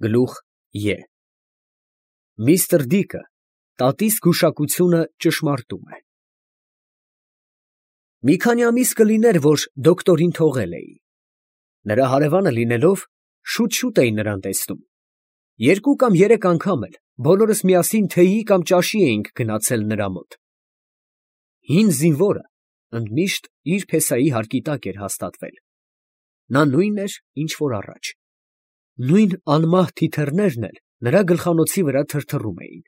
Գլուխ Ե Միստր Դիկը տատիս գուշակությունը ճշմարտում է։ Մի քանի ամիս կլիներ, որ դոկտորին թողել էի։ Նրա հարևանը լինելով, շուտ էի նրան տեսնում։ 2 կամ 3 անգամ էլ բոլորս միասին թեյի կամ ճաշի էինք գնացել նրա մոտ։ Հին զինվորը ընդմիշտ իր փեսայի հարկի տակ էր հաստատվել։ Նա նույնն էր, ինչ որ առաջ։ Նույն անմահ թիթեռներն էլ նրա գլխանոցի վրա թրթռում էին։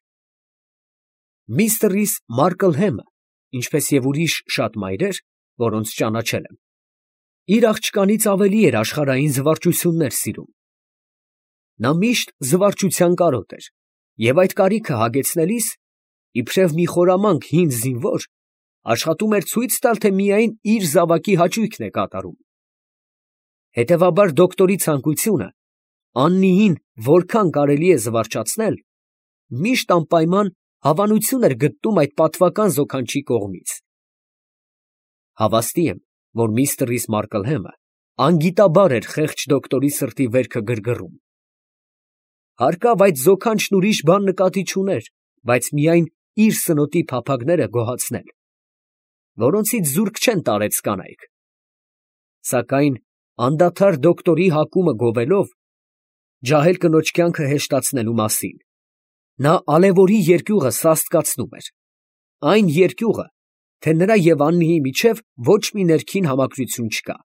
Միստր Մարկլհեմը, ինչպես և ուրիշ շատ մայրեր, որոնց ճանաչել եմ, իր աղջկանից ավելի էր աշխարհային զվարճություններ սիրում։ Նա միշտ զվարճության կարոտ էր, և այդ կարիքը հագեցնելիս, իբրև մի խորամանկ հին զինվոր, աշխատում էր ցույց տալ, թե միայն իր զավակի հաճույքն է կատարում։ Հետևաբար դոկտորի ցանկությունը Աննիին որքան կարելի է զվարճացնել, միշտ անպայման հավանություն էր գտնում այդ պատվական զոքանչի կողմից։ Հավաստի եմ, որ միստր Մարկլհեմը անգիտաբար էր խեղճ դոկտորի սրտի վերքը գրգռում։ Հարկավ այդ զոքանչն ուրիշ բան նկատի չուներ, բայց միայն իր սնոտի փափագները գոհացնել, որոնցից զուրկ չեն տարեց կանայք։ Սակայն անդադար դոկտորի հակումը գովելով, ջահել կնոջ կյանքը հեշտացնելու մասին, նա ալևորի երկյուղը սաստկացնում էր, այն երկյուղը, թե նրա և Աննիի միջև ոչ մի ներքին համակրություն չկա։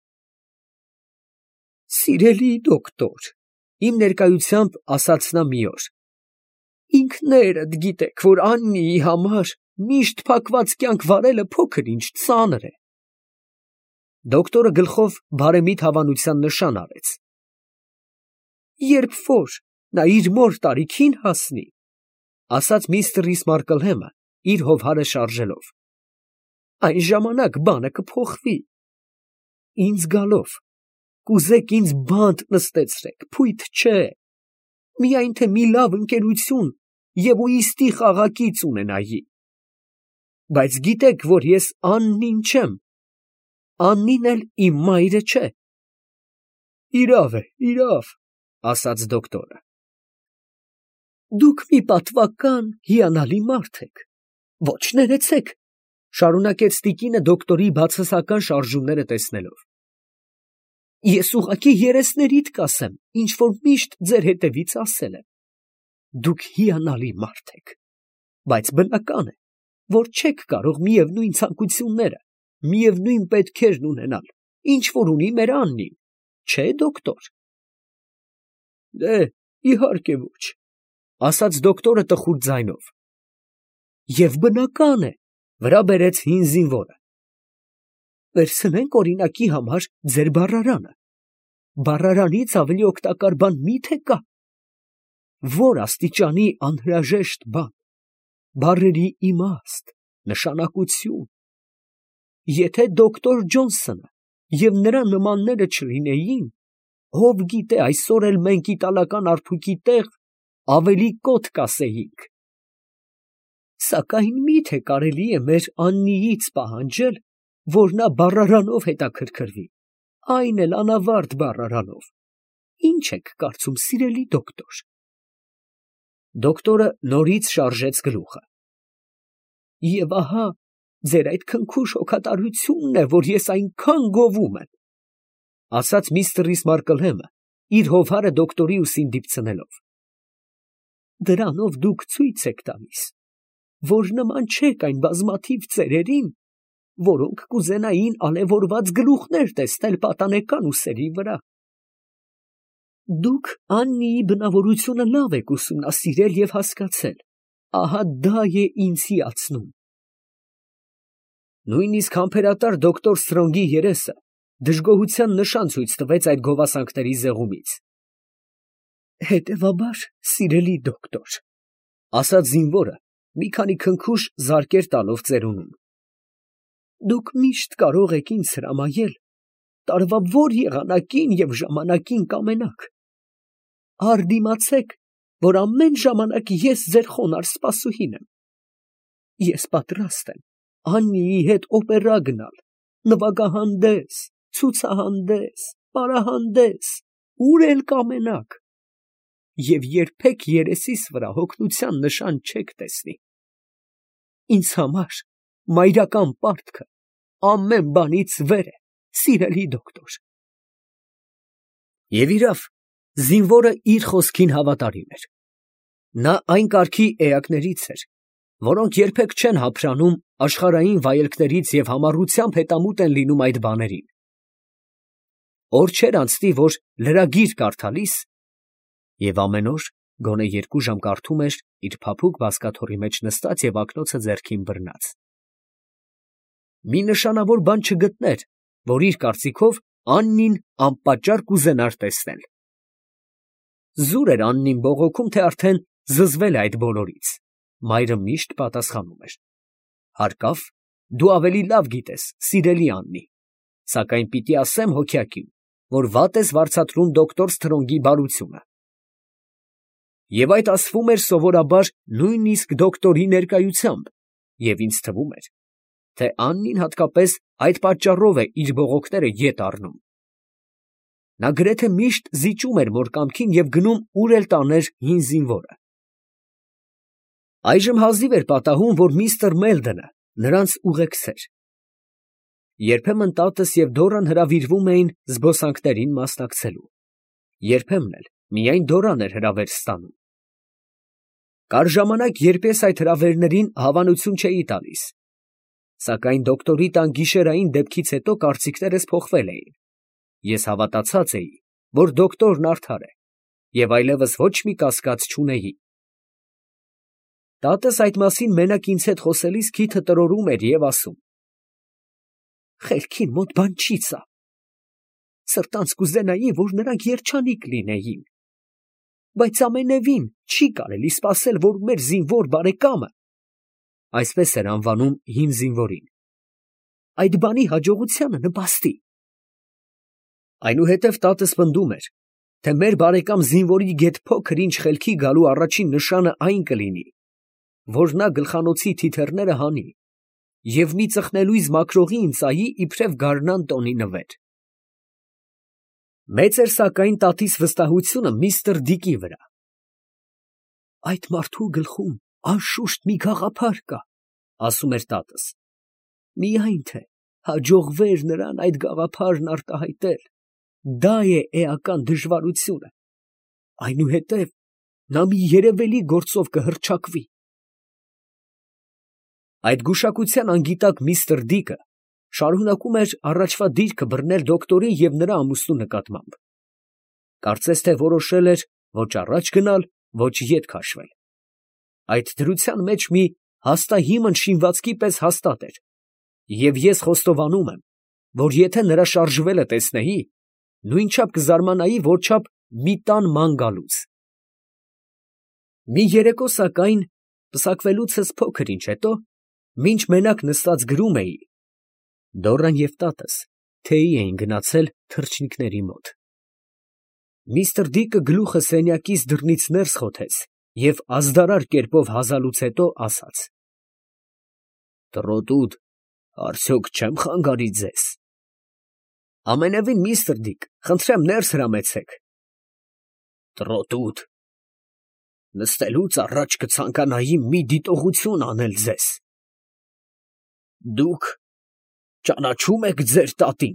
«Սիրելի դոկտոր, ֊ իմ ներկայությամբ ասաց նա մի օր, ֊ ինքներդ գիտեք, որ Աննիի համար միշտ փակված կյանք վարելը փոքր ինչ ծանր է»։ Դոկտորը գլխով բարեմիտ հավանության նշան արեց։ «Երբ որ նա իր մոր տարիքին հասնի, ֊ ասաց միստր Մարկլհեմը, իր հովհարը շարժելով, ֊ այն ժամանակ բանը կփոխվի։ Ինձ գալով, կուզեք ինձ բանտ նստեցրեք, փույթ չէ, միայն թե մի լավ ընկերություն և ուստի խաղակից ունենայի։ Բայց գիտեք, որ ես Աննին չեմ, Աննին էլ իմ մայրը չէ»։ «Իրավ է, իրավ, ֊ ասաց դոկտորը, ֊ դուք մի պատվական հիանալի մարդ եք։ Ոչ ներեցեք, ֊ շարունակեց տիկինը դոկտորի բացասական շարժումները տեսնելով, ֊ ես ուղղակի երեսներիդ կասեմ, ինչ որ միշտ ձեր հետևից ասել եմ. դուք հիանալի մարդ եք, բայց բնական է, որ չեք կարող միևնույն ցանկությունները, միևնույն պետքերն ունենալ, ինչ որ ունի մեր Աննին, չէ՞ դոկտոր։ «Դե, իհարկե ոչ, ֊ ասաց դոկտորը տխուր ձայնով։ ֊ Եվ բնական է, ֊ վրա բերեց հին զինվորը։ Վերցնենք օրինակի համար ձեր բառարանը, բառարանից ավելի օգտակար բան մի՞թե կա։ Որ աստիճանի անհրաժեշտ բան, բառերի իմաստ, նշանակություն։ Եթե դոկտոր Ջոնսոնը և նրա նմանները չլինեին, ով գիտե, այսօր էլ մենք իտալական արփուկի տեղ ավելի կոթ կասեինք։ Սակայն մի՞թե կարելի է մեր Աննիից պահանջել, որ նա բառարանով հետաքրքրվի, այն էլ անավարտ բառարանով։ Ի՞նչ եք կարծում, սիրելի դոկտոր։ Դոկտորը նորից շարժեց գլուխը։ Եվ ահա ձեր այդ քնքուշ հոգատարությունն է, որ ես այնքան գովում եմ, ֊ ասաց միստր Մարկլհեմը, իր հովհարը դոկտորի ուսին դիպցնելով։ Դրանով դուք ցույց եք տալիս, որ նման չեք այն բազմաթիվ ծերերին, որոնք կուզենային ալևորված գլուխներ տեսնել պատանեկան ուսերի վրա։ Դուք Աննիի բնավորությունը լավ եք ուսումնասիրել և հասկացել, ահա դա է ինձ հիացնում։ Նույնիսկ համբերատար դոկտոր Սթրոնգի երեսը դժգոհության նշան ցույց տվեց այդ գովասանքների զեղումից։ Հետևաբար, սիրելի դոկտոր, ֊ ասաց զինվորը, մի քանի քնքուշ զարկեր տալով ծերունուն, ֊ դուք միշտ կարող եք ինձ հրամայել տարվա որ եղանակին և ժամանակին կամենաք։ Հարդիմացեք, որ ամեն ժամանակ ես ձեր խոնարհ սպասուհին եմ։ Ես պատրաստ եմ Աննիի հետ օպերա գնալ, նվագահանդես, ցուցահանդես, պարահանդես, ուր էլ կամենաք։ և երբեք երեսիս վրա հոգնության նշան չեք տեսնի։ Ինձ համար մայրական պարտքը ամեն բանից վեր է, սիրելի դոկտոր։ Եվ իրավ, զինվորը իր խոսքին հավատարիմ էր։ Նա այն կարգի էակներից էր, որոնք երբեք չեն հափրանում աշխարհային վայելքներից և համառությամբ հետամուտ են լինում այդ բաներին։ Օր չէր անցնի, որ լրագիր կարդալիս, և ամեն օր գոնե 2 ժամ կարդում էր իր փափուկ բազկաթոռի մեջ նստած և ակնոցը ձեռքին բռնած, մի նշանավոր բան չգտներ, որ իր կարծիքով Աննին անպատճառ կուզենար տեսնել։ Զուր էր Աննին բողոքում, թե արդեն զզվել է այդ բոլորից։ Մայրը միշտ պատասխանում էր. հարկավ, դու ավելի լավ գիտես, սիրելի Աննի, սակայն պիտի ասեմ հոգյակին, որ վատ ես վարձատրում դոկտոր Սթրոնգի բարությունը։ Եվ այդ ասվում էր սովորաբար նույնիսկ դոկտորի ներկայությամբ, և ինձ թվում էր, թե Աննին հատկապես այդ պատճառով է իր բողոքները ետ առնում։ Նա գրեթե միշտ զիջում էր մոր կամքին և գնում ուր էլ տաներ հին զինվորը։ Այժմ հազիվ էր պատահում, որ միստր Մելդոնը նրանց ուղեկցեր։ Երբեմն տատս և Դորան հրավիրվում էին զբոսանքներին մասնակցելու, երբեմն էլ միայն Դորան էր հրավեր ստանում։ Կար ժամանակ, երբ ես այդ հրավերներին հավանություն չէի տալիս, սակայն դոկտորի տան գիշերային դեպքից հետո կարծիքներս փոխվել էին։ Ես հավատացած էի, որ դոկտորն արդար է, և այլևս ոչ մի կասկած չունեի։ Տատս այդ մասին մենակ ինձ հետ խոսելիս քիթը տրորում էր և ասում. «Խելքին մոտ բան չի սա։ Սրտանց կուզենայի, որ նրանք երջանիկ լինեին, բայց ամենևին չի կարելի սպասել, որ մեր զինվոր բարեկամը (այսպես էր անվանում հին զինվորին) այդ բանի հաջողությանը նպաստի»։ Այնուհետև տատս պնդում էր, թե մեր բարեկամ զինվորի գեթ փոքր ինչ խելքի գալու առաջին նշանը այն կլինի, որ նա գլխանոցի թիթեռները հանի և մի ծխնելույզ մաքրողին ծայի իբրև գարնան տոնի նվեր։ Մեծ էր սակայն տատիս վստահությունը միստր Դիկի վրա։ «Այդ մարդու գլխում անշուշտ մի գաղափար կա», ասում էր տատս, «միայն թե հաջողվեր նրան այդ գաղափարն արտահայտել, դա է էական դժվարությունը, այնուհետև նա մի երևելի գործով կհռչակվի»։ Այդ գուշակության անգիտակ միստր Դիկը շարունակում էր առաջվա դիրքը բռնել դոկտորի և նրա ամուսնու նկատմամբ։ Կարծես թե որոշել էր ոչ առաջ գնալ, ոչ ետ քաշվել։ Այդ դրության մեջ մի հաստահիմն շինվածքի պես հաստատ էր, և ես խոստովանում եմ, որ եթե նրա շարժվելը տեսնեի, նույնչափ կզարմանայի, որչափ մի տան ման գալուց։ Մի երեկո սակայն, պսակվելուցս փոքր ինչ հետո, մինչ մենակ նստած գրում էի, Դորան և տատս թեյի էին գնացել թռչնիկների մոտ։ Միստր Դիկը գլուխը սենյակից դռնից ներս խոթեց և ազդարար կերպով հազալուց հետո ասաց. «Տրոտուդ, արդյոք չեմ խանգարի ձեզ»։ «Ամենևին, միստր Դիկ, խնդրեմ ներս հրամեցեք»։ «Տրոտուդ, նստելուց առաջ կցանկանայի մի դիտողություն անել ձեզ։ Դուք ճանաչո՞ւմ եք ձեր տատին»։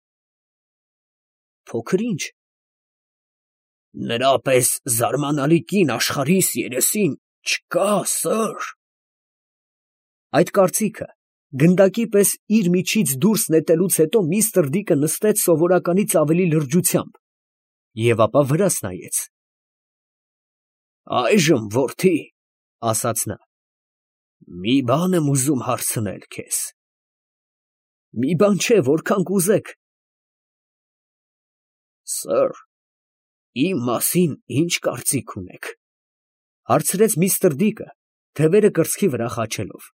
«Փոքր ինչ, նրա պես զարմանալի կին աշխարհիս երեսին չկա, սըր»։ Այդ կարծիքը գնդակի պես իր միջից դուրս նետելուց հետո միստր Դիկը նստեց սովորականից ավելի լրջությամբ և ապա վրաս նայեց։ «Այժմ, որդի, ֊ ասաց նա, ֊ մի բան եմ ուզում հարցնել քեզ»։ «Մի բան չէ, որքան կուզեք»։ «Սըր, իմ մասին ի՞նչ կարծիք ունեք», ֊ հարցրեց միստր Դիկը, թևերը կրծքի վրա խաչելով։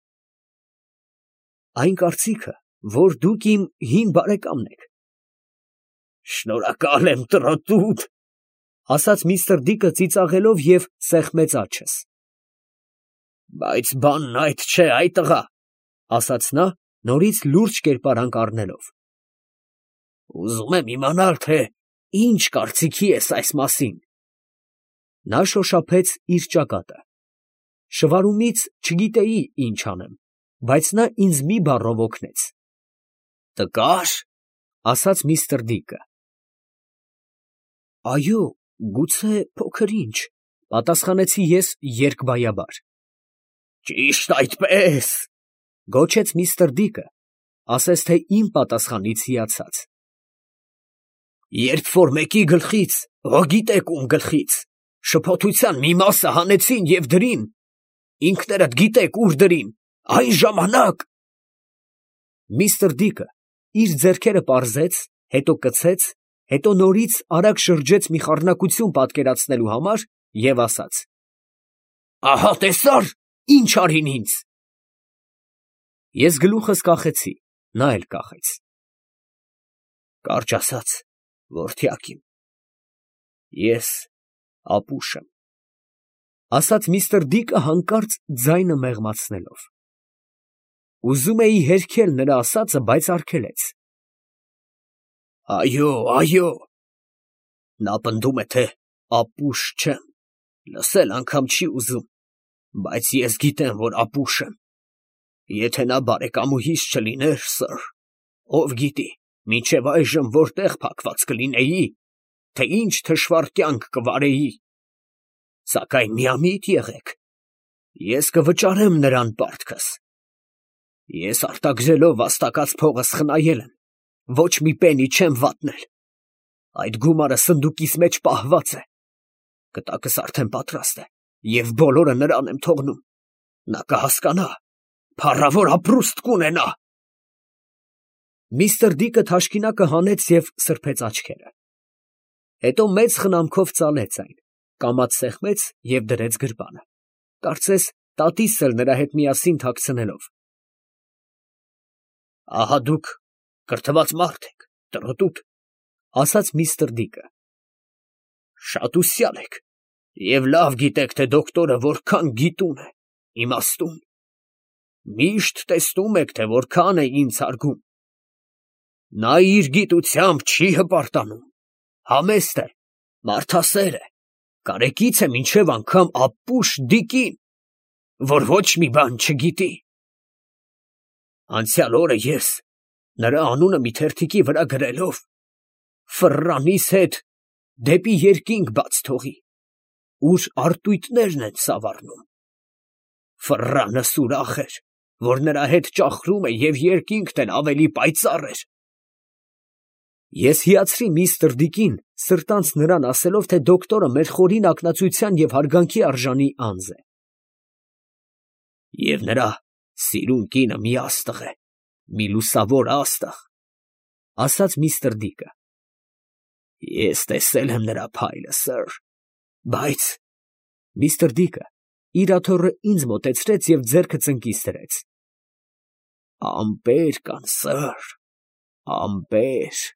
«Այն կարծիքը, որ դուք իմ հին բարեկամն եք»։ «Շնորհակալ եմ, տրոտուդ», ֊ ասաց միստր Դիկը ծիծաղելով և սեղմեց աջս։ «Բայց բանն այդ չէ, այ տղա», ֊ ասաց նա, նորից լուրջ կերպարանք առնելով։ «Ուզում եմ իմանալ, թե ինչ կարծիքի ես այս մասին»։ Նա շոշափեց իր ճակատը։ Շվարումից չգիտեի ինչ անեմ, բայց նա ինձ մի բառով օգնեց։ Տկա՞ր, ասաց միստր Դիկը։ Այո, գուցե փոքր ինչ, պատասխանեցի ես երկբայաբար։ Ճիշտ այդպես, գոչեց միստր Դիկը, ասես թե իմ պատասխանից հիացած։ Երբ որ մեկի գլխից, գիտեք ում գլխից, շփոթության մի մասը հանեցին և դրին, ինքներդ գիտեք ուր դրին, այն ժամանակ… Միստր Դիկը իր ձեռքերը պարզեց, հետո կցեց, հետո նորից արագ շրջեց մի խառնակություն պատկերացնելու համար և ասաց. Ահա տեսա՞ր, ինչ արին ինձ… Ես գլուխս կախեցի, նա էլ կախեց։ Կարճ ասած, որդյակ իմ, ես ապուշ եմ, ասաց միստր Դիկը հանկարծ ձայնը մեղմացնելով։ Ուզում էի հերքել նրա ասածը, բայց արգելեց։ Այո, այո, նա պնդում է, թե ապուշ չեմ, լսել անգամ չի ուզում, բայց ես գիտեմ, որ ապուշ եմ։ Եթե նա բարեկամուհիս չլիներ, սըր, ով գիտի, մինչև այժմ որտեղ փակված կլինեի, թե ինչ թշվառ կյանք կվարեի։ Սակայն միամիտ եղեք, ես կվճարեմ նրան պարտքս։ Ես արտագրելով վաստակած փողս խնայել եմ, ոչ մի պենի չեմ վատնել։ Այդ գումարը սնդուկիս մեջ պահված է։ Կտակս արդեն պատրաստ է, և բոլորը նրան եմ թողնում։ Նա կհասկանա, փառավոր ապրուստ կունենա։ Միստր Դիկը թաշկինակը հանեց և սրբեց աչքերը։ Հետո մեծ խնամքով ծալեց այն, կամաց սեղմեց և դրեց գրպանը, կարծես տատիսս էլ նրա հետ միասին թաքցնելով։ Ահա դուք կրթված մարդ եք, տրոտուտ, ասաց միստր Դիկը։ Շատ ուսյալ եք և լավ գիտեք, թե դոկտորը որքան գիտուն է, իմաստուն։ Միշտ տեսնում եք, թե որքան է ինձ հարգում։ Նա իր գիտությամբ չի հպարտանում, համեստ է, մարդասեր է, կարեկից է մինչև անգամ ապուշ Դիկին, որ ոչ մի բան չգիտի։ Անցյալ օրը ես, նրա անունը մի թերթիկի վրա գրելով, ֆռռանիս հետ դեպի երկինք բաց թողի, ուր արտույտներն են սավառնում։ Ֆռռանս ուրախ էր, որ նրա հետ ճախրում է և երկինքն էլ ավելի պայծառ էր։ Ես հիացրի միստր Դիկին, սրտանց նրան ասելով, թե դոկտորը մեր խորին ակնածության և հարգանքի արժանի անձ է։ Եվ նրա սիրուն կինը մի աստղ է, մի լուսավոր աստղ, ասաց միստր Դիկը։ Ես տեսել եմ նրա փայլը, սըր, բայց… Միստր Դիկը իր աթոռը ինձ մոտեցրեց և ձեռքը ծնկիս դրեց։ Ամպեր կան, սըր, ամպեր։